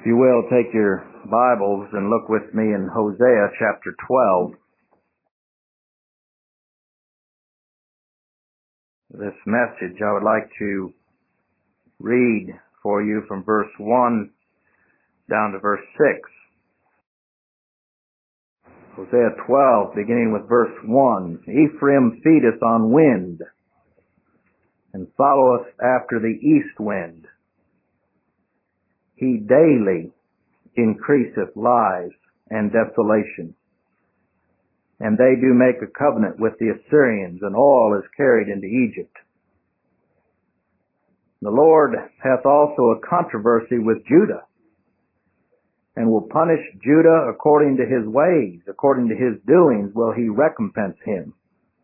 If you will, take your Bibles and look with me in Hosea chapter 12. This message I would like to read for you from verse 1 down to verse 6. Hosea 12, beginning with verse 1. Ephraim feedeth on wind, and followeth after the east wind. He daily increaseth lies and desolation. And they do make a covenant with the Assyrians, and all is carried into Egypt. The Lord hath also a controversy with Judah, and will punish Judah according to his ways, according to his doings will he recompense him.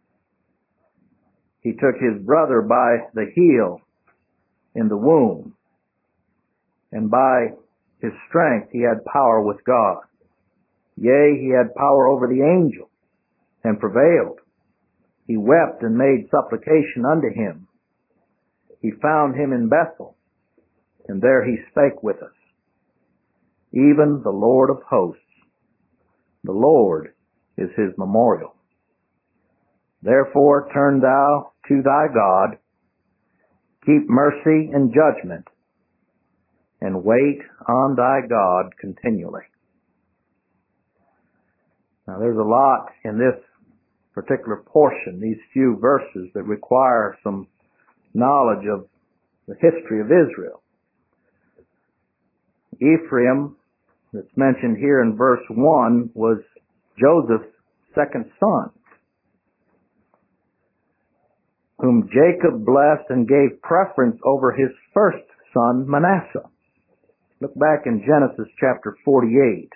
He took his brother by the heel in the womb, and by his strength he had power with God. Yea, he had power over the angel, and prevailed. He wept and made supplication unto him. He found him in Bethel, and there he spake with us. Even the Lord of hosts, the Lord is his memorial. Therefore turn thou to thy God, keep mercy and judgment, and wait on thy God continually. Now there's a lot in this particular portion, these few verses, that require some knowledge of the history of Israel. Ephraim, that's mentioned here in verse 1, was Joseph's second son, whom Jacob blessed and gave preference over his first son, Manasseh. Look back in Genesis chapter 48.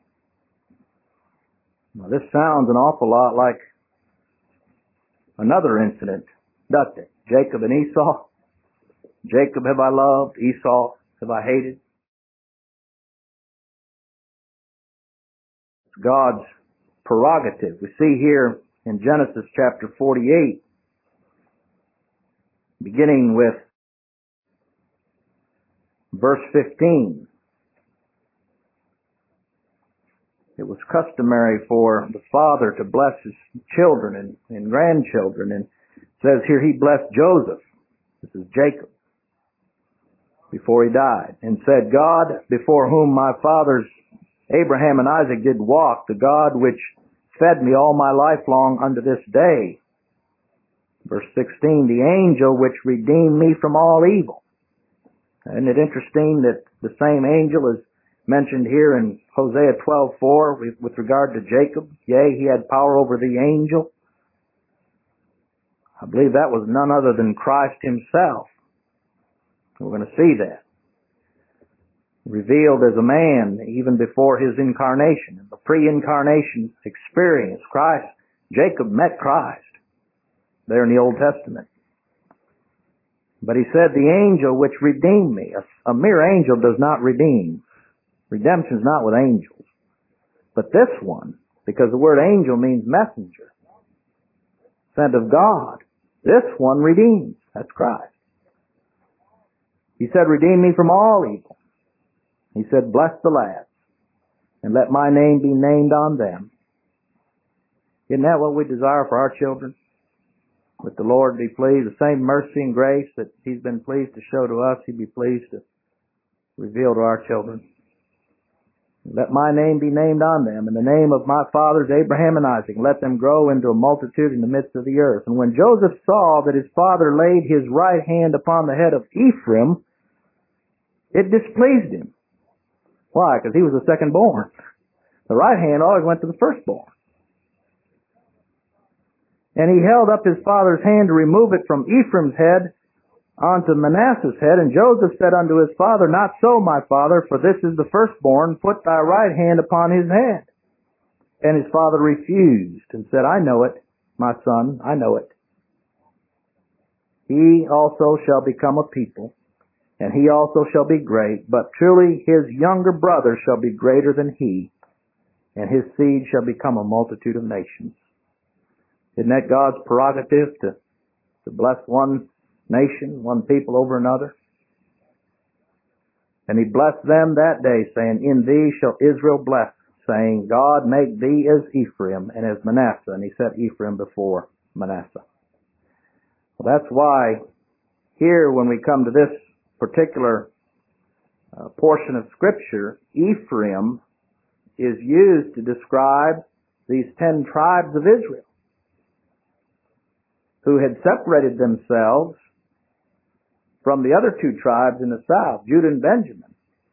Now this sounds an awful lot like another incident, doesn't it? Jacob and Esau. Jacob have I loved, Esau have I hated. It's God's prerogative. We see here in Genesis chapter 48, beginning with verse 15. It was customary for the father to bless his children and grandchildren, and it says here he blessed Joseph, this is Jacob, before he died, and said, God, before whom my fathers Abraham and Isaac did walk, the God which fed me all my life long unto this day. Verse 16, the angel which redeemed me from all evil. Isn't it interesting that the same angel is mentioned here in Hosea 12:4 with regard to Jacob? Yea, he had power over the angel. I believe that was none other than Christ himself. We're going to see that. Revealed as a man even before his incarnation. In the pre-incarnation experience, Christ, Jacob met Christ there in the Old Testament. But he said, the angel which redeemed me. A mere angel does not redeem. Redemption is not with angels. But this one, because the word angel means messenger, sent of God, this one redeems. That's Christ. He said, redeem me from all evil. He said, bless the lads, and let my name be named on them. Isn't that what we desire for our children? Let the Lord be pleased, the same mercy and grace that he's been pleased to show to us, he'd be pleased to reveal to our children. Let my name be named on them, and the name of my fathers Abraham and Isaac. Let them grow into a multitude in the midst of the earth. And when Joseph saw that his father laid his right hand upon the head of Ephraim, it displeased him. Why? Because he was the second born. The right hand always went to the firstborn. And he held up his father's hand to remove it from Ephraim's head unto Manasseh's head. And Joseph said unto his father, not so, my father, for this is the firstborn. Put thy right hand upon his head. And his father refused and said, I know it, my son, I know it. He also shall become a people, and he also shall be great. But truly his younger brother shall be greater than he, and his seed shall become a multitude of nations. Isn't that God's prerogative to bless one nation, one people over another? And he blessed them that day, saying, In thee shall Israel bless, saying, God make thee as Ephraim and as Manasseh. And he set Ephraim before Manasseh. Well, that's why here when we come to this particular portion of Scripture, Ephraim is used to describe these 10 tribes of Israel who had separated themselves from the other 2 tribes in the south, Judah and Benjamin.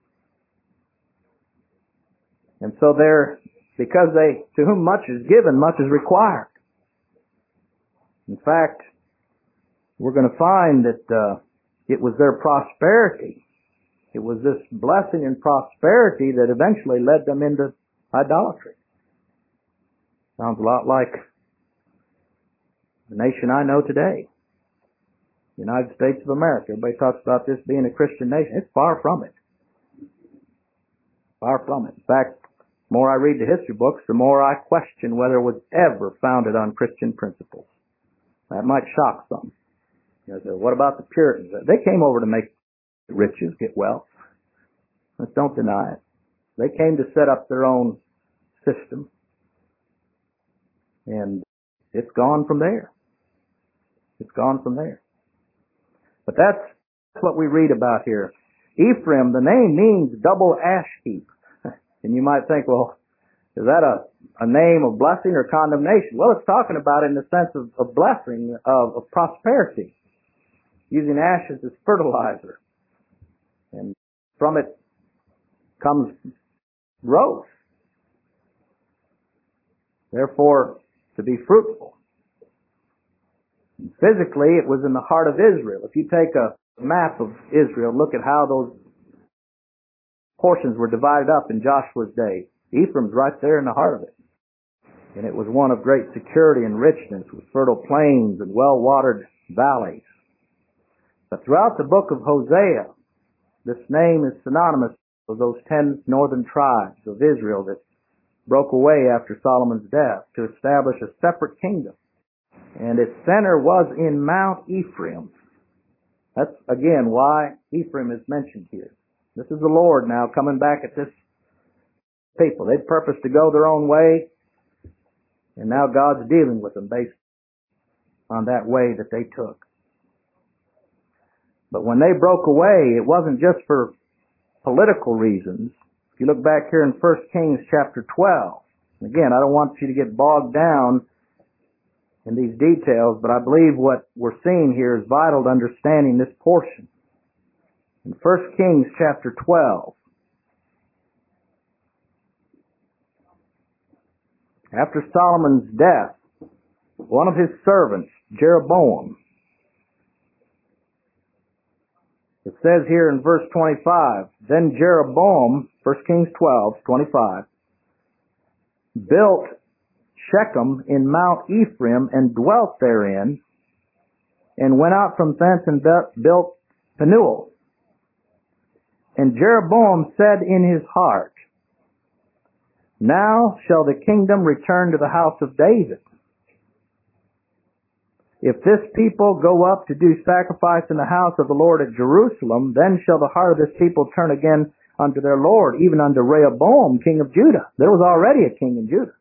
And so because to whom much is given, much is required. In fact, we're going to find that it was their prosperity. It was this blessing and prosperity that eventually led them into idolatry. Sounds a lot like the nation I know today. The United States of America. Everybody talks about this being a Christian nation. It's far from it. Far from it. In fact, the more I read the history books, the more I question whether it was ever founded on Christian principles. That might shock some. You know, what about the Puritans? They came over to make riches, get wealth. Let's don't deny it. They came to set up their own system. And it's gone from there. It's gone from there. But that's what we read about here. Ephraim, the name means double ash heap. And you might think, well, is that a name of blessing or condemnation? Well, it's talking about it in the sense of blessing, of prosperity, using ashes as fertilizer. And from it comes growth. Therefore, to be fruitful. And physically, it was in the heart of Israel. If you take a map of Israel, look at how those portions were divided up in Joshua's day. Ephraim's right there in the heart of it. And it was one of great security and richness with fertile plains and well-watered valleys. But throughout the book of Hosea, this name is synonymous with those 10 northern tribes of Israel that broke away after Solomon's death to establish a separate kingdom. And its center was in Mount Ephraim. That's, again, why Ephraim is mentioned here. This is the Lord now coming back at this people. They'd purposed to go their own way, and now God's dealing with them based on that way that they took. But when they broke away, it wasn't just for political reasons. If you look back here in 1 Kings chapter 12, and again, I don't want you to get bogged down in these details, but I believe what we're seeing here is vital to understanding this portion. In 1 Kings chapter 12, after Solomon's death, one of his servants, Jeroboam, it says here in verse 25, Then Jeroboam, 1 Kings 12:25, built Shechem in Mount Ephraim and dwelt therein, and went out from thence and built Penuel. And Jeroboam said in his heart, Now shall the kingdom return to the house of David. If this people go up to do sacrifice in the house of the Lord at Jerusalem, then shall the heart of this people turn again unto their Lord, even unto Rehoboam, king of Judah. There was already a king in Judah.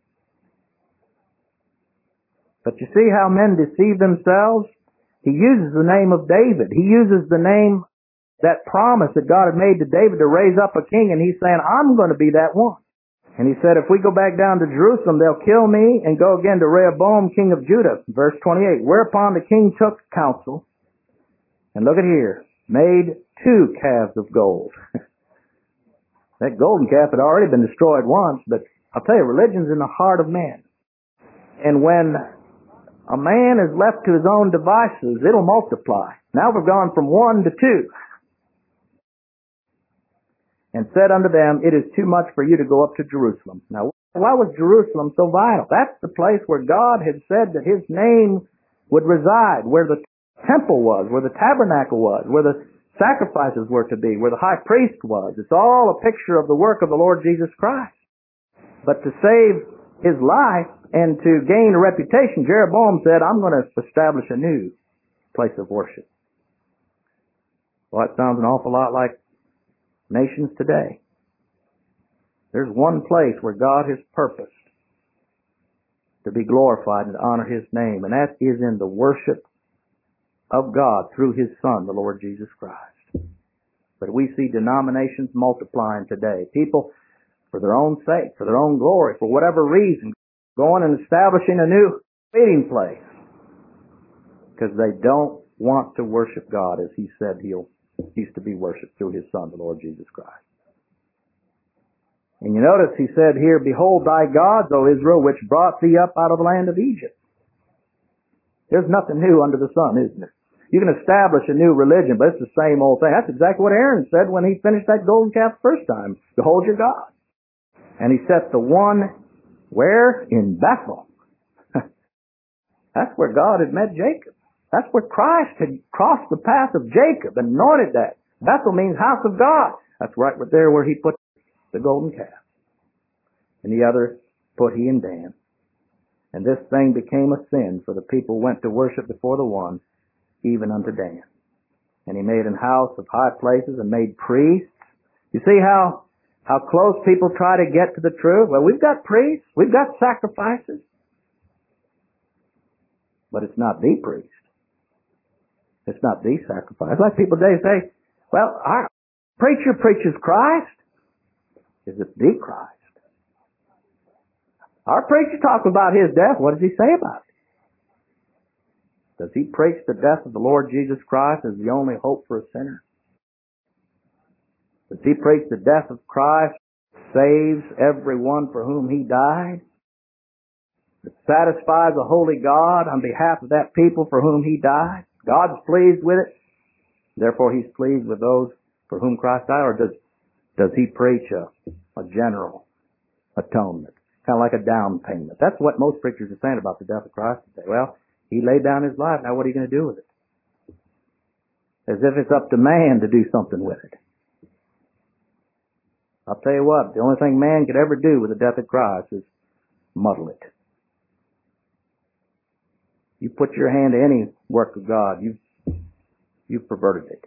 But you see how men deceive themselves? He uses the name of David. He uses the name, that promise that God had made to David to raise up a king, and he's saying, I'm going to be that one. And he said, if we go back down to Jerusalem, they'll kill me and go again to Rehoboam, king of Judah. Verse 28, Whereupon the king took counsel, and look at here, made 2 calves of gold. That golden calf had already been destroyed once, but I'll tell you, religion's in the heart of man. And when a man is left to his own devices, it'll multiply. Now we've gone from 1 to 2. And said unto them, It is too much for you to go up to Jerusalem. Now, why was Jerusalem so vital? That's the place where God had said that His name would reside, where the temple was, where the tabernacle was, where the sacrifices were to be, where the high priest was. It's all a picture of the work of the Lord Jesus Christ. But to save his life and to gain a reputation, Jeroboam said, I'm going to establish a new place of worship. Well, that sounds an awful lot like nations today. There's one place where God has purposed to be glorified and to honor His name, and that is in the worship of God through His Son, the Lord Jesus Christ. But we see denominations multiplying today. People, for their own sake, for their own glory, for whatever reason, going and establishing a new meeting place because they don't want to worship God as He said He's to be worshipped through His Son, the Lord Jesus Christ. And you notice He said here, "Behold thy gods, O Israel, which brought thee up out of the land of Egypt." There's nothing new under the sun, isn't there? You can establish a new religion, but it's the same old thing. That's exactly what Aaron said when he finished that golden calf the first time. "Behold your God." And he set the one, where? In Bethel. That's where God had met Jacob. That's where Christ had crossed the path of Jacob and anointed that. Bethel means house of God. That's right there where He put the golden calf. And the other put He in Dan. And this thing became a sin, for the people went to worship before the one, even unto Dan. And He made an house of high places and made priests. You see how close people try to get to the truth? Well, we've got priests. We've got sacrifices. But it's not the priest. It's not the sacrifice. Like people today say, well, our preacher preaches Christ. Is it the Christ? Our preacher talks about His death. What does he say about it? Does he preach the death of the Lord Jesus Christ as the only hope for a sinner? Does he preach the death of Christ saves everyone for whom He died? That satisfies a holy God on behalf of that people for whom He died? God's pleased with it. Therefore He's pleased with those for whom Christ died. Or does He preach a general atonement? Kind of like a down payment. That's what most preachers are saying about the death of Christ today. Well, He laid down His life. Now what are you going to do with it? As if it's up to man to do something with it. I'll tell you what, the only thing man could ever do with the death of Christ is muddle it. You put your hand to any work of God, you've perverted it.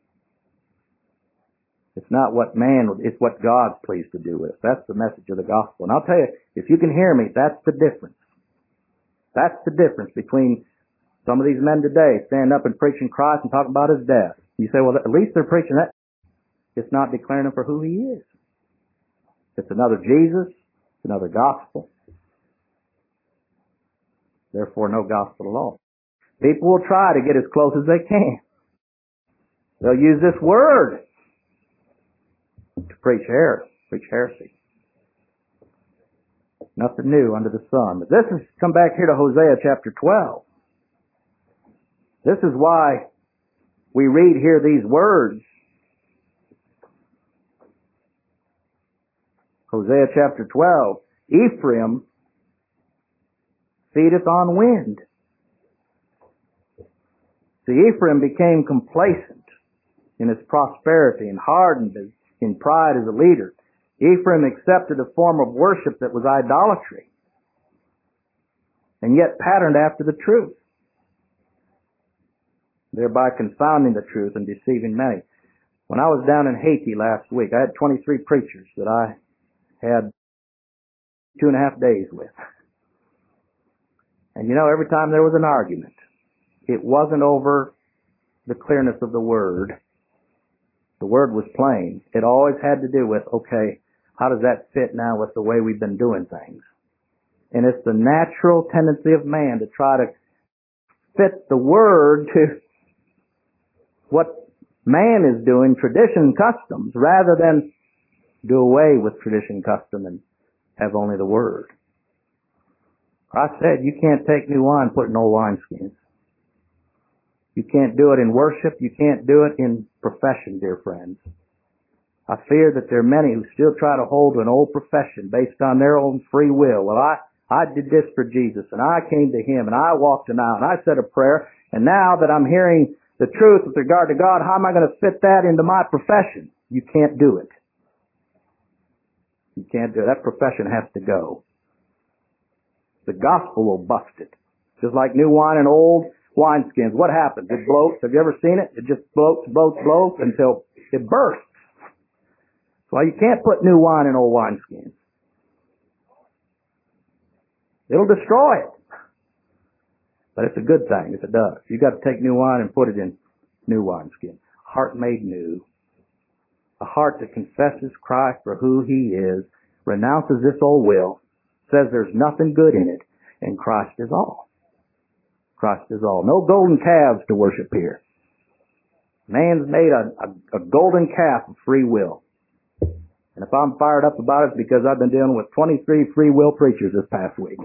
It's not what man, it's what God's pleased to do with it. That's the message of the gospel. And I'll tell you, if you can hear me, that's the difference. That's the difference between some of these men today stand up and preaching Christ and talk about His death. You say, well, at least they're preaching that. It's not declaring Him for who He is. It's another Jesus. It's another gospel. Therefore, no gospel at all. People will try to get as close as they can. They'll use this word to preach heresy. Nothing new under the sun. But this is, come back here to Hosea chapter 12. This is why we read here these words. Hosea chapter 12. Ephraim feedeth on wind. See, Ephraim became complacent in his prosperity and hardened in pride as a leader. Ephraim accepted a form of worship that was idolatry and yet patterned after the truth, thereby confounding the truth and deceiving many. When I was down in Haiti last week, I had 23 preachers that I had 2.5 days with. And you know, every time there was an argument, it wasn't over the clearness of the Word. The Word was plain. It always had to do with, okay, how does that fit now with the way we've been doing things? And it's the natural tendency of man to try to fit the Word to what man is doing, tradition, customs, rather than do away with tradition, custom, and have only the Word. I said, you can't take new wine and put it in old wineskins. You can't do it in worship. You can't do it in profession, dear friends. I fear that there are many who still try to hold to an old profession based on their own free will. Well, I did this for Jesus, and I came to Him, and I walked an aisle, and I said a prayer, and now that I'm hearing the truth with regard to God, how am I going to fit that into my profession? You can't do it. You can't do it. That profession has to go. The gospel will bust it. Just like new wine and old wineskins. What happens? It bloats. Have you ever seen it? It just bloats until it bursts. That's why you can't put new wine in old wineskins. It'll destroy it. But it's a good thing if it does. You got to take new wine and put it in new wineskin. Heart made new. A heart that confesses Christ for who He is, renounces this old will, says there's nothing good in it, and Christ is all. Christ is all. No golden calves to worship here. Man's made a golden calf of free will. And if I'm fired up about it, it's because I've been dealing with 23 free will preachers this past week.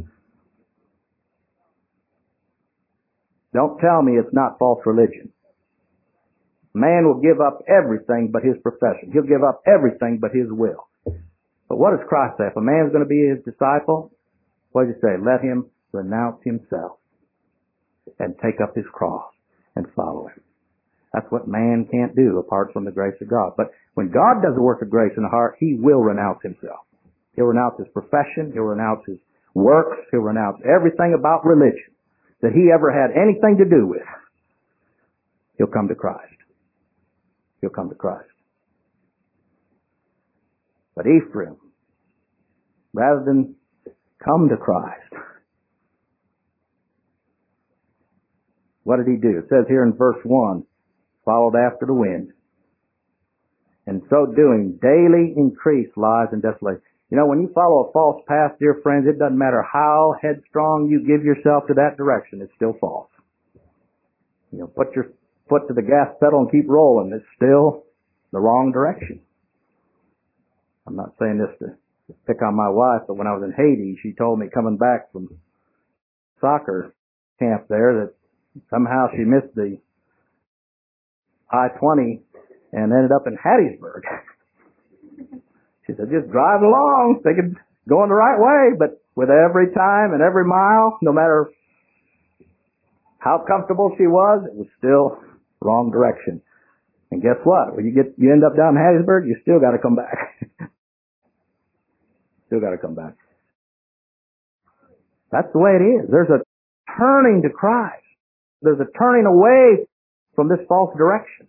Don't tell me it's not false religion. Man will give up everything but his profession. He'll give up everything but his will. But what does Christ say? If a man's going to be his disciple, what does he say? Let him renounce himself and take up his cross and follow him. That's what man can't do apart from the grace of God. But when God does a work of grace in the heart, He will renounce Himself. He'll renounce his profession. He'll renounce his works. He'll renounce everything about religion that he ever had anything to do with. He'll come to Christ. He'll come to Christ. But Ephraim, rather than come to Christ, what did he do? It says here in verse 1, followed after the wind. And so doing, daily increased lies and desolation. You know, when you follow a false path, dear friends, it doesn't matter how headstrong you give yourself to that direction, it's still false. You know, put your foot to the gas pedal and keep rolling. It's still the wrong direction. I'm not saying this to pick on my wife, but when I was in Haiti, she told me coming back from soccer camp there that somehow she missed the I-20 and ended up in Hattiesburg. She said, just drive along, thinking going the right way, but with every time and every mile, no matter how comfortable she was, it was still wrong direction. And guess what? When you end up down in Hattiesburg, you still got to come back. Still got to come back. That's the way it is. There's a turning to Christ. There's a turning away from this false direction.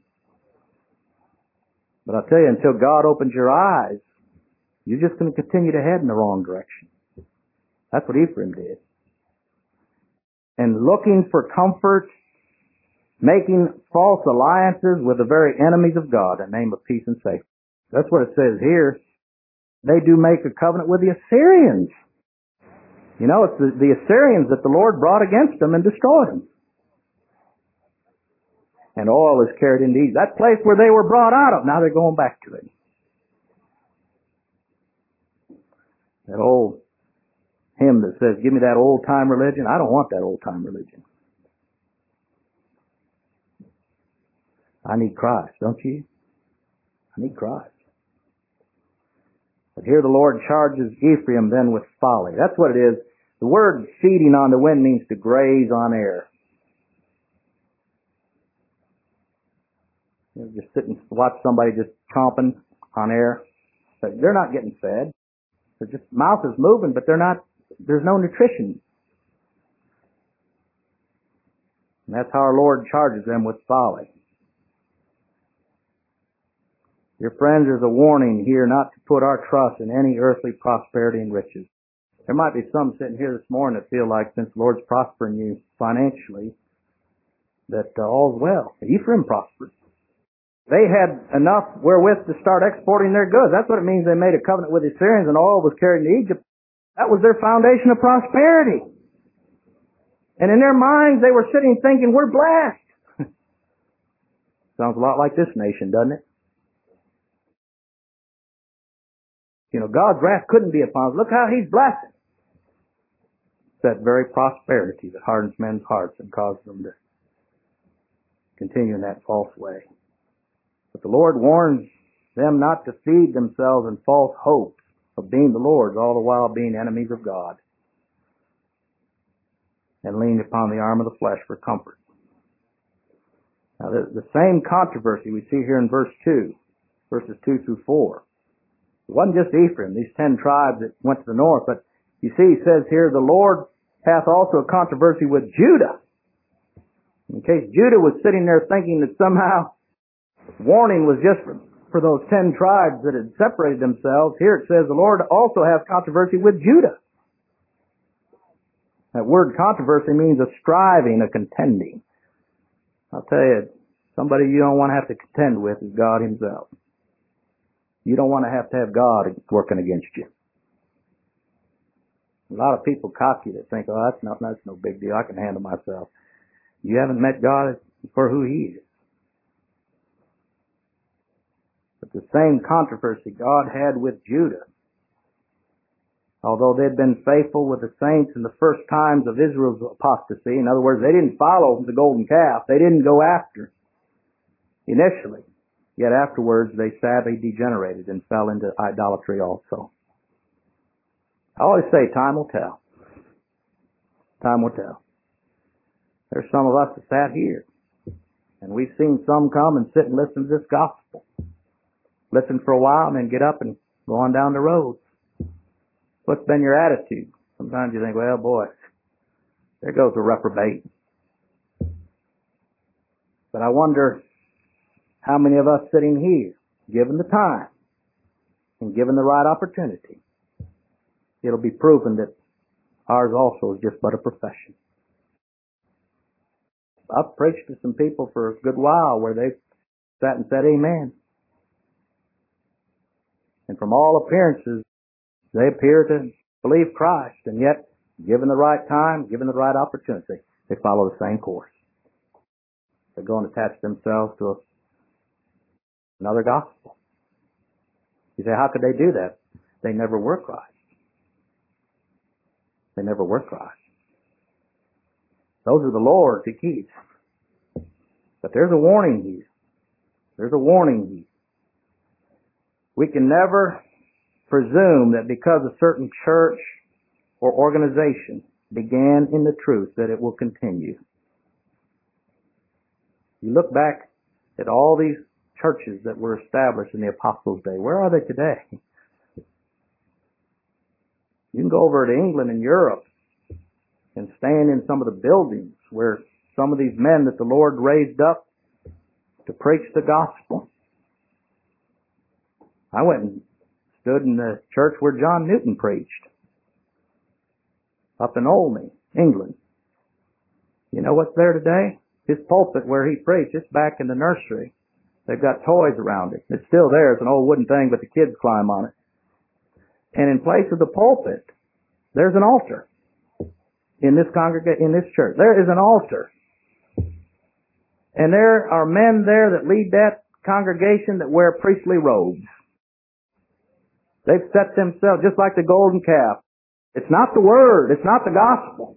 But I'll tell you, until God opens your eyes, you're just going to continue to head in the wrong direction. That's what Ephraim did. And looking for comfort, making false alliances with the very enemies of God in the name of peace and safety. That's what it says here. They do make a covenant with the Assyrians. You know, it's the Assyrians that the Lord brought against them and destroyed them. And oil is carried into Egypt. That place where they were brought out of, now they're going back to it. That old hymn that says, give me that old-time religion. I don't want that old-time religion. I need Christ, don't you? I need Christ. But here the Lord charges Ephraim then with folly. That's what it is. The word feeding on the wind means to graze on air. You know, just sit and watch somebody just chomping on air. But they're not getting fed. Their just mouth is moving, but there's no nutrition. And that's how our Lord charges them with folly. Dear friends, there's a warning here not to put our trust in any earthly prosperity and riches. There might be some sitting here this morning that feel like since the Lord's prospering you financially, that all's well. Ephraim prospered. They had enough wherewith to start exporting their goods. That's what it means they made a covenant with the Assyrians and oil was carried into Egypt. That was their foundation of prosperity. And in their minds, they were sitting thinking, we're blessed. Sounds a lot like this nation, doesn't it? You know, God's wrath couldn't be upon us. Look how He's blessing. It's that very prosperity that hardens men's hearts and causes them to continue in that false way. But the Lord warns them not to feed themselves in false hopes of being the Lord's, all the while being enemies of God, and lean upon the arm of the flesh for comfort. Now, the same controversy we see here in verse 2, verses 2 through 4. It wasn't just Ephraim, these 10 tribes that went to the north, but you see, he says here, the Lord hath also a controversy with Judah. In case Judah was sitting there thinking that somehow warning was just for those 10 tribes that had separated themselves, here it says the Lord also has controversy with Judah. That word controversy means a striving, a contending. I'll tell you, somebody you don't want to have to contend with is God Himself. You don't want to have God working against you. A lot of people cocky that think, oh, that's no big deal. I can handle myself. You haven't met God for who He is. But the same controversy God had with Judah, although they'd been faithful with the saints in the first times of Israel's apostasy, in other words, they didn't follow the golden calf, they didn't go after initially, yet afterwards they sadly degenerated and fell into idolatry also. I always say time will tell. Time will tell. There's some of us that sat here, and we've seen some come and sit and listen to this gospel. Listen for a while and then get up and go on down the road. What's been your attitude? Sometimes you think, well, boy, there goes a reprobate. But I wonder how many of us sitting here, given the time and given the right opportunity, it'll be proven that ours also is just but a profession. I've preached to some people for a good while where they've sat and said amen. And from all appearances, they appear to believe Christ, and yet, given the right time, given the right opportunity, they follow the same course. They go and attach themselves to another gospel. You say, how could they do that? They never were Christ. They never were Christ. Those are the Lord's He keeps. But there's a warning here. There's a warning here. We can never presume that because a certain church or organization began in the truth that it will continue. You look back at all these churches that were established in the Apostles' day. Where are they today? You can go over to England and Europe and stand in some of the buildings where some of these men that the Lord raised up to preach the gospel. I went and stood in the church where John Newton preached, up in Olney, England. You know what's there today? His pulpit where he preached, it's back in the nursery. They've got toys around it. It's still there. It's an old wooden thing, but the kids climb on it. And in place of the pulpit, there's an altar in this in this church. There is an altar. And there are men there that lead that congregation that wear priestly robes. They've set themselves just like the golden calf. It's not the word. It's not the gospel.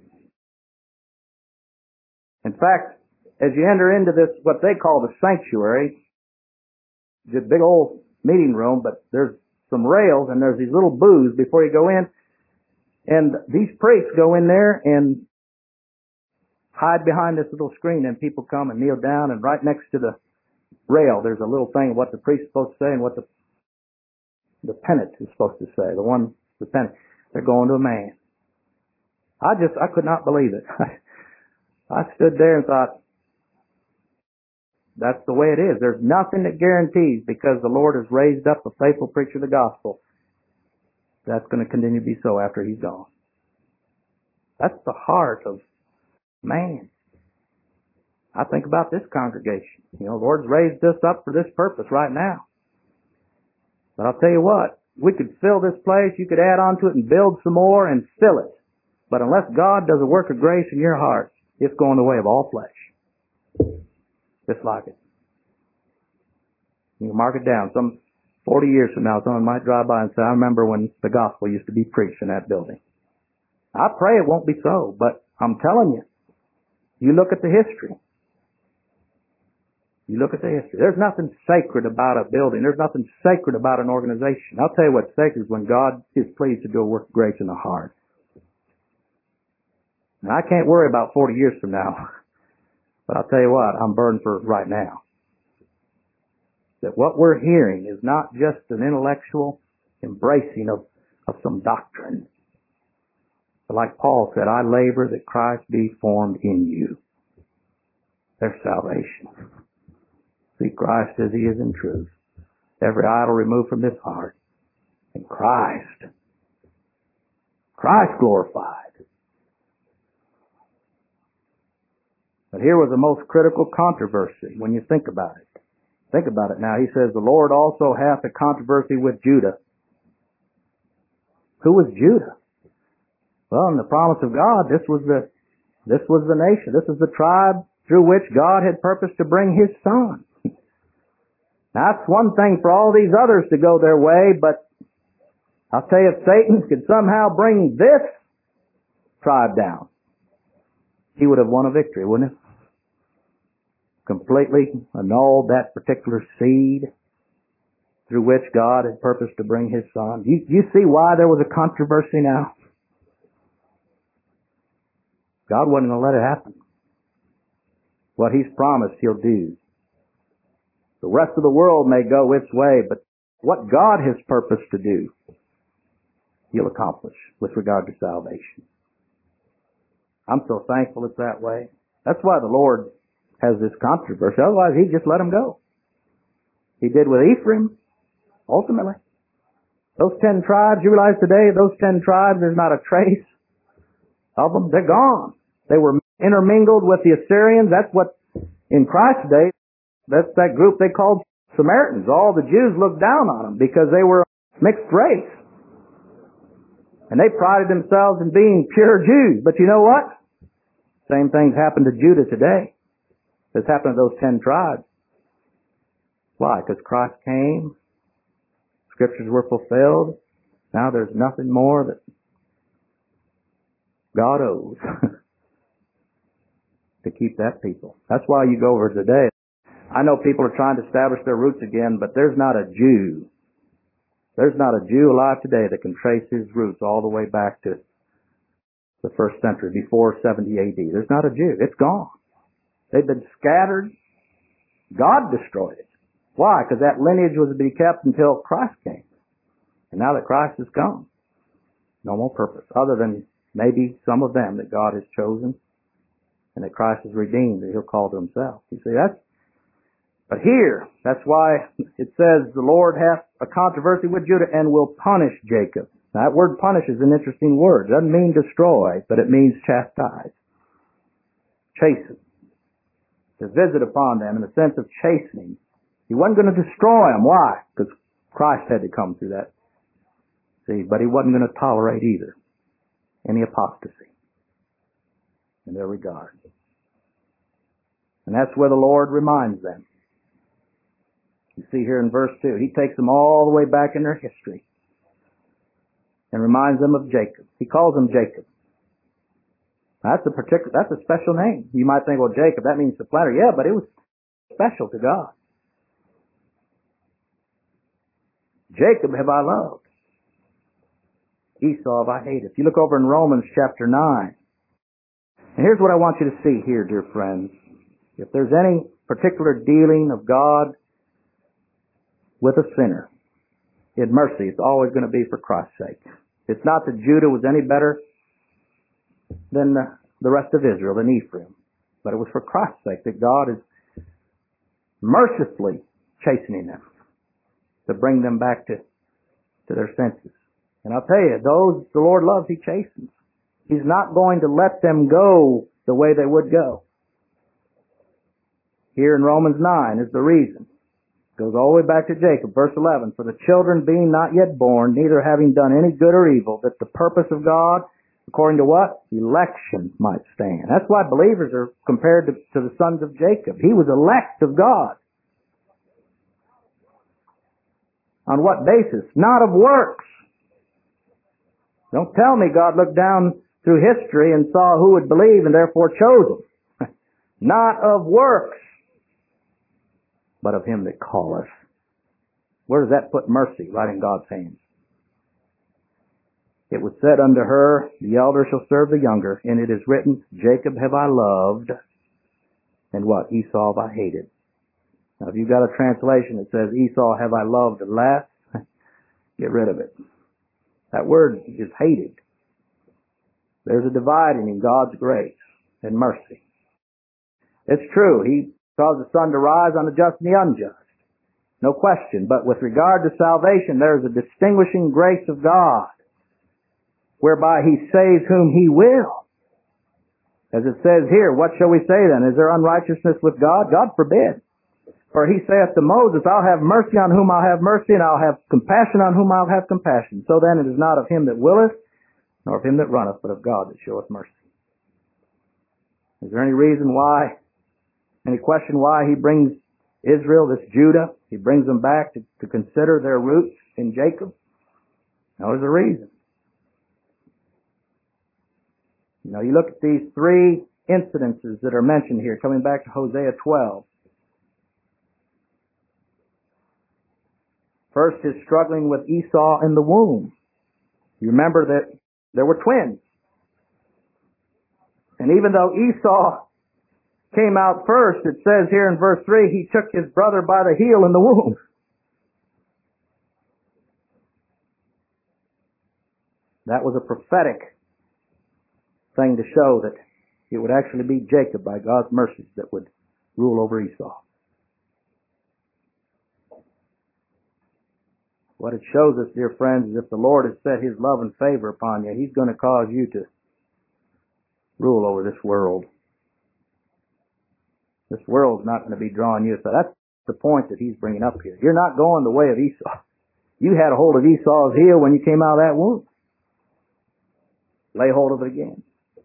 In fact, as you enter into this, what they call the sanctuary, it's a big old meeting room, but there's some rails and there's these little booths before you go in. And these priests go in there and hide behind this little screen, and people come and kneel down, and right next to the rail there's a little thing of what the priest's supposed to say and what the penitent is supposed to say. The penitent. They're going to a man. I could not believe it. I stood there and thought, that's the way it is. There's nothing that guarantees because the Lord has raised up a faithful preacher of the gospel. That's going to continue to be so after He's gone. That's the heart of man. I think about this congregation. You know, the Lord's raised us up for this purpose right now. But I'll tell you what, we could fill this place, you could add on to it and build some more and fill it. But unless God does a work of grace in your heart, it's going the way of all flesh. Just like it. You can mark it down. Some 40 years from now, someone might drive by and say, I remember when the gospel used to be preached in that building. I pray it won't be so, but I'm telling you, you look at the history. You look at the history. There's nothing sacred about a building. There's nothing sacred about an organization. I'll tell you what's sacred is when God is pleased to do a work of grace in the heart. And I can't worry about 40 years from now. But I'll tell you what, I'm burdened for right now. That what we're hearing is not just an intellectual embracing of some doctrine. But like Paul said, I labor that Christ be formed in you. There's salvation. See Christ as He is in truth. Every idol removed from this heart. And Christ glorified. But here was the most critical controversy when you think about it. Think about it now. He says, the Lord also hath a controversy with Judah. Who was Judah? Well, in the promise of God, this was the nation. This is the tribe through which God had purposed to bring His Son. Now, that's one thing for all these others to go their way, but I'll tell you, if Satan could somehow bring this tribe down, he would have won a victory, wouldn't he? Completely annulled that particular seed through which God had purposed to bring His Son. You see why there was a controversy now? God wasn't going to let it happen. What He's promised, He'll do. The rest of the world may go its way, but what God has purposed to do, He'll accomplish with regard to salvation. I'm so thankful it's that way. That's why the Lord has this controversy. Otherwise, He'd just let them go. He did with Ephraim, ultimately. Those 10 tribes, you realize today, those 10 tribes, there's not a trace of them. They're gone. They were intermingled with the Assyrians. That's what, in Christ's day, that's that group they called Samaritans. All the Jews looked down on them because they were mixed race. And they prided themselves in being pure Jews. But you know what? Same things happened to Judah today. It's happened to those 10 tribes. Why? Because Christ came. Scriptures were fulfilled. Now there's nothing more that God owes to keep that people. That's why you go over today. I know people are trying to establish their roots again, but there's not a Jew. There's not a Jew alive today that can trace his roots all the way back to the first century, before 70 AD. There's not a Jew. It's gone. They've been scattered. God destroyed it. Why? Because that lineage was to be kept until Christ came. And now that Christ has come, no more purpose other than maybe some of them that God has chosen and that Christ has redeemed that He'll call to Himself. You see, but here, that's why it says the Lord hath a controversy with Judah and will punish Jacob. Now, that word punish is an interesting word. It doesn't mean destroy, but it means chastise. Chasten. To visit upon them in the sense of chastening. He wasn't going to destroy them. Why? Because Christ had to come through that. See, but He wasn't going to tolerate either any apostasy in their regard. And that's where the Lord reminds them. You see here in verse 2, He takes them all the way back in their history and reminds them of Jacob. He calls him Jacob. That's a special name. You might think, well, Jacob, that means supplanter. Yeah, but it was special to God. Jacob have I loved. Esau have I hated. If you look over in Romans chapter 9, and here's what I want you to see here, dear friends. If there's any particular dealing of God with a sinner, in mercy, it's always going to be for Christ's sake. It's not that Judah was any better than the rest of Israel, than Ephraim, but it was for Christ's sake that God is mercifully chastening them to bring them back to their senses. And I'll tell you, those the Lord loves, He chastens. He's not going to let them go the way they would go. Here in Romans 9 is the reason. It goes all the way back to Jacob, verse 11. For the children being not yet born, neither having done any good or evil, that the purpose of God, according to what? Election might stand. That's why believers are compared to the sons of Jacob. He was elect of God. On what basis? Not of works. Don't tell me God looked down through history and saw who would believe and therefore chose them. Not of works, but of Him that calleth. Where does that put mercy? Right in God's hands. It was said unto her, the elder shall serve the younger, and it is written, Jacob have I loved, and what? Esau have I hated. Now, if you've got a translation that says, Esau have I loved less, get rid of it. That word is hated. There's a dividing in God's grace and mercy. It's true. He caused the sun to rise on the just and the unjust. No question. But with regard to salvation, there is a distinguishing grace of God, whereby He saves whom He will. As it says here, what shall we say then? Is there unrighteousness with God? God forbid. For He saith to Moses, I'll have mercy on whom I'll have mercy, and I'll have compassion on whom I'll have compassion. So then it is not of him that willeth, nor of him that runneth, but of God that showeth mercy. Is there any reason why, any question why He brings Israel, this Judah, He brings them back to consider their roots in Jacob? No, there's a reason. You know, you look at these three incidences that are mentioned here, coming back to Hosea 12. First is struggling with Esau in the womb. You remember that there were twins. And even though Esau came out first, it says here in verse 3, he took his brother by the heel in the womb. That was a prophetic thing to show that it would actually be Jacob, by God's mercies, that would rule over Esau. What it shows us, dear friends, is if the Lord has set His love and favor upon you, He's going to cause you to rule over this world. This world's not going to be drawing you. So that's the point that He's bringing up here. You're not going the way of Esau. You had a hold of Esau's heel when you came out of that womb. Lay hold of it again.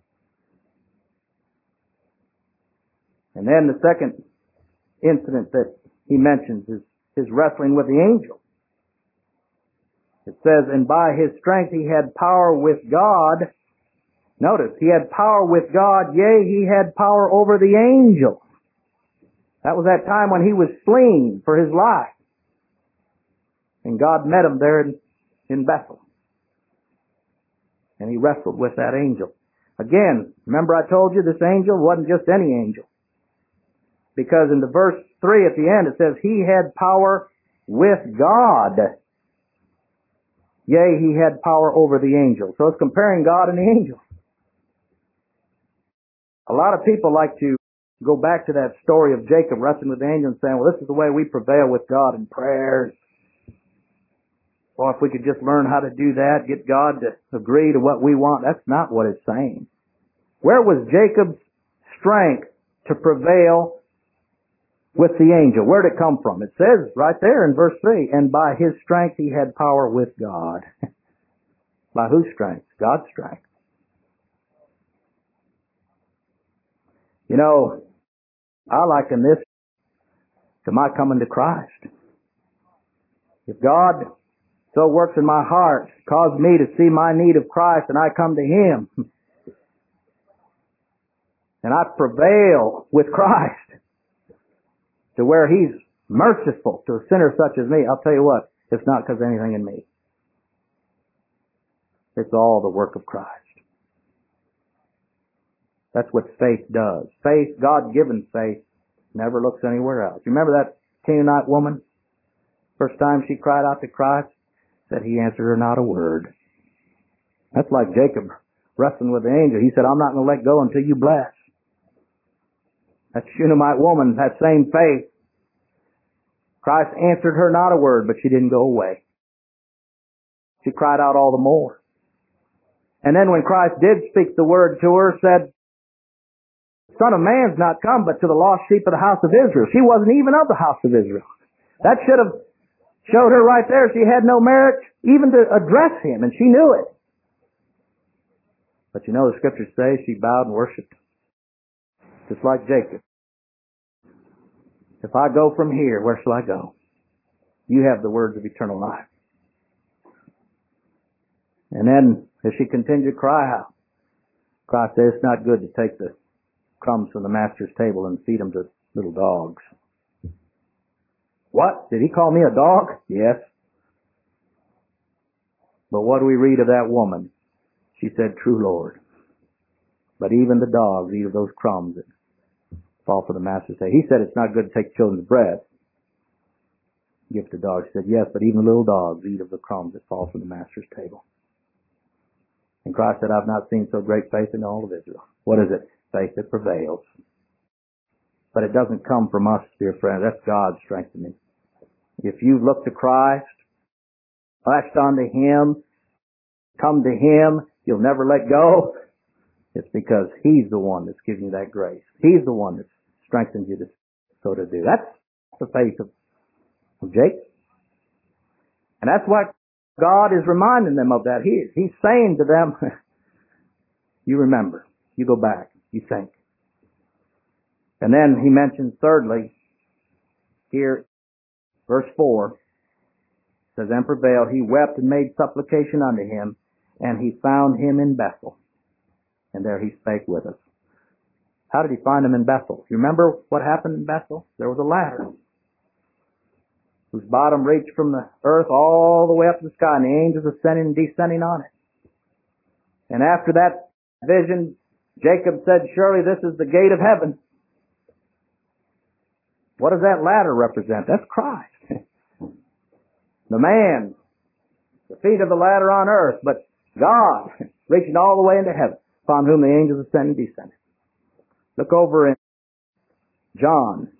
And then the second incident that he mentions is his wrestling with the angel. It says, and by his strength he had power with God. Notice, he had power with God, yea, he had power over the angel. That was that time when he was fleeing for his life. And God met him there in Bethel. And he wrestled with that angel. Again, remember I told you this angel wasn't just any angel. Because in the verse 3 at the end it says, he had power with God. Yea, he had power over the angel. So it's comparing God and the angel. A lot of people like to go back to that story of Jacob wrestling with the angel and saying, well, this is the way we prevail with God in prayers. Or if we could just learn how to do that, get God to agree to what we want. That's not what it's saying. Where was Jacob's strength to prevail with the angel? Where did it come from? It says right there in verse 3, and by his strength he had power with God. By whose strength? God's strength. You know, I liken this to my coming to Christ. If God so works in my heart, cause me to see my need of Christ, and I come to Him, and I prevail with Christ to where He's merciful to a sinner such as me, I'll tell you what, it's not because of anything in me. It's all the work of Christ. That's what faith does. Faith, God-given faith, never looks anywhere else. You remember that Canaanite woman? First time she cried out to Christ, said He answered her not a word. That's like Jacob wrestling with the angel. He said, I'm not going to let go until you bless. That Shunammite woman, that same faith, Christ answered her not a word, but she didn't go away. She cried out all the more. And then when Christ did speak the word to her, said, Son of Man's not come but to the lost sheep of the house of Israel. She wasn't even of the house of Israel. That should have showed her right there she had no merit even to address Him, and she knew it. But you know the Scriptures say she bowed and worshipped, just like Jacob. If I go from here, where shall I go? You have the words of eternal life. And then, as she continued to cry out, Christ said, it's not good to take the crumbs from the master's table and feed them to little dogs. What? Did He call me a dog? Yes. But what do we read of that woman? She said, True Lord. But even the dogs eat of those crumbs that fall for the master's table. He said it's not good to take children's bread. Give it to dogs. She said, yes, but even the little dogs eat of the crumbs that fall from the master's table. And Christ said, I've not seen so great faith in all of Israel. What is it? Faith that prevails. But it doesn't come from us, dear friend. That's God's strengthening. If you look to Christ, latched onto Him, come to Him, you'll never let go. It's because He's the one that's giving you that grace. He's the one that strengthens you so to do. That's the faith of Jacob. And that's what God is reminding them of that. He's saying to them, you remember, you go back, you think. And then He mentions thirdly, here, verse 4, says, and prevailed, he wept and made supplication unto Him, and He found him in Bethel. And there He spake with us. How did He find him in Bethel? You remember what happened in Bethel? There was a ladder whose bottom reached from the earth all the way up to the sky, and the angels ascending and descending on it. And after that vision, Jacob said, surely this is the gate of heaven. What does that ladder represent? That's Christ. The man, the feet of the ladder on earth, but God reaching all the way into heaven, upon whom the angels ascended and descended. Look over in John,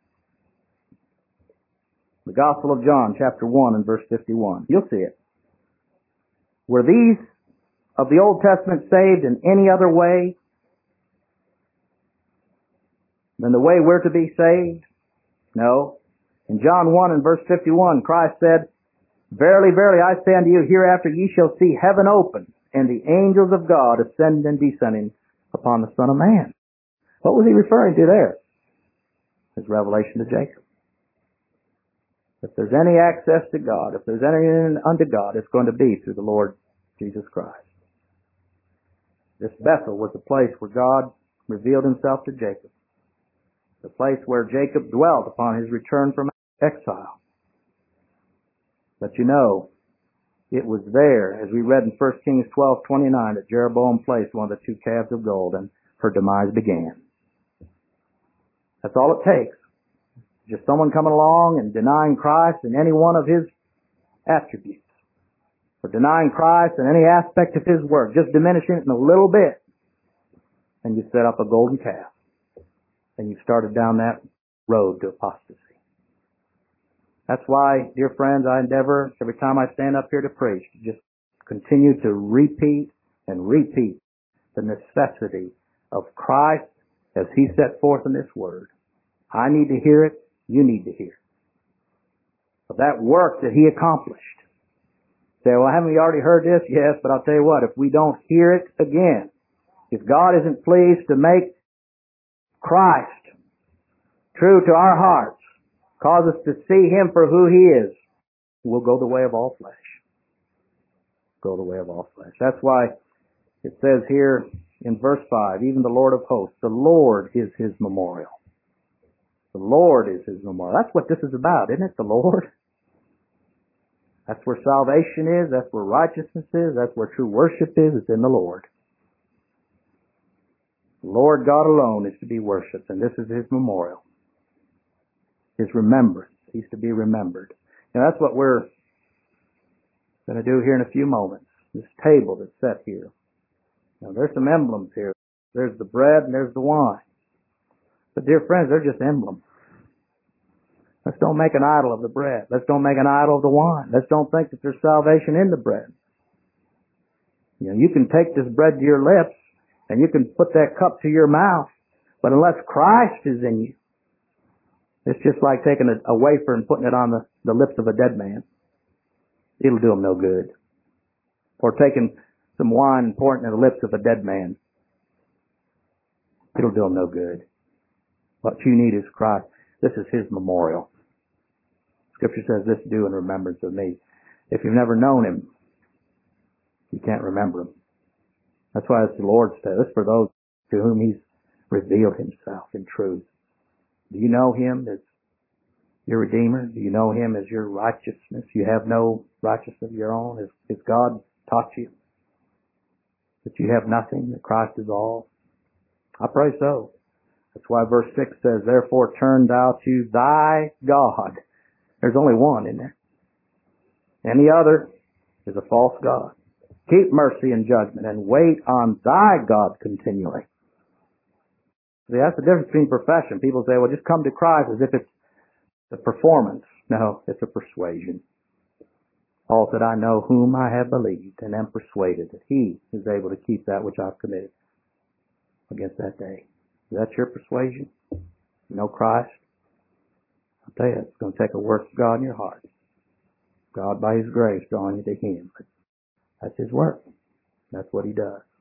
the Gospel of John, chapter 1 and verse 51. You'll see it. Were these of the Old Testament saved in any other way than the way we're to be saved? No. In John 1 and verse 51, Christ said, verily, verily, I say unto you, hereafter ye shall see heaven open, and the angels of God ascending and descending upon the Son of Man. What was He referring to there? His revelation to Jacob. If there's any access to God, if there's anything unto God, it's going to be through the Lord Jesus Christ. This Bethel was the place where God revealed Himself to Jacob. The place where Jacob dwelt upon his return from exile. But you know, it was there, as we read in 1 Kings 12:29, that Jeroboam placed one of the two calves of gold, and her demise began. That's all it takes. Just someone coming along and denying Christ in any one of His attributes. Or denying Christ in any aspect of His work, just diminishing it in a little bit. And you set up a golden calf. And you started down that road to apostasy. That's why, dear friends, I endeavor, every time I stand up here to preach, to just continue to repeat and repeat the necessity of Christ as He set forth in this Word. I need to hear it. You need to hear it. Of that work that He accomplished. Say, well, haven't we already heard this? Yes, but I'll tell you what, if we don't hear it again, if God isn't pleased to make Christ true to our hearts, cause us to see Him for who He is, we'll go the way of all flesh. Go the way of all flesh. That's why it says here in verse 5, even the Lord of hosts, the Lord is His memorial. The Lord is His memorial. That's what this is about, isn't it? The Lord. That's where salvation is. That's where righteousness is. That's where true worship is. It's in the Lord. The Lord God alone is to be worshipped, and this is His memorial. His remembrance. He's to be remembered. And that's what we're going to do here in a few moments. This table that's set here. Now there's some emblems here. There's the bread and there's the wine. But dear friends, they're just emblems. Let's don't make an idol of the bread. Let's don't make an idol of the wine. Let's don't think that there's salvation in the bread. You know, you can take this bread to your lips and you can put that cup to your mouth, but unless Christ is in you, it's just like taking a wafer and putting it on the lips of a dead man. It'll do him no good. Or taking some wine and pouring it in the lips of a dead man. It'll do him no good. What you need is Christ. This is His memorial. Scripture says, this do in remembrance of me. If you've never known Him, you can't remember Him. That's why it's the Lord's Day. This is for those to whom He's revealed Himself in truth. Do you know Him as your Redeemer? Do you know Him as your righteousness? You have no righteousness of your own? Has God taught you that you have nothing, that Christ is all? I pray so. That's why verse 6 says, therefore turn thou to thy God. There's only one in there. Any other is a false God. Keep mercy and judgment and wait on thy God continually. See, that's the difference between profession. People say, well, just come to Christ as if it's the performance. No, it's a persuasion. Paul said, I know whom I have believed and am persuaded that he is able to keep that which I've committed against that day. Is that your persuasion? You know Christ? I'll tell you, it's going to take a work of God in your heart. God, by His grace, drawing you to Him. But that's His work. That's what He does.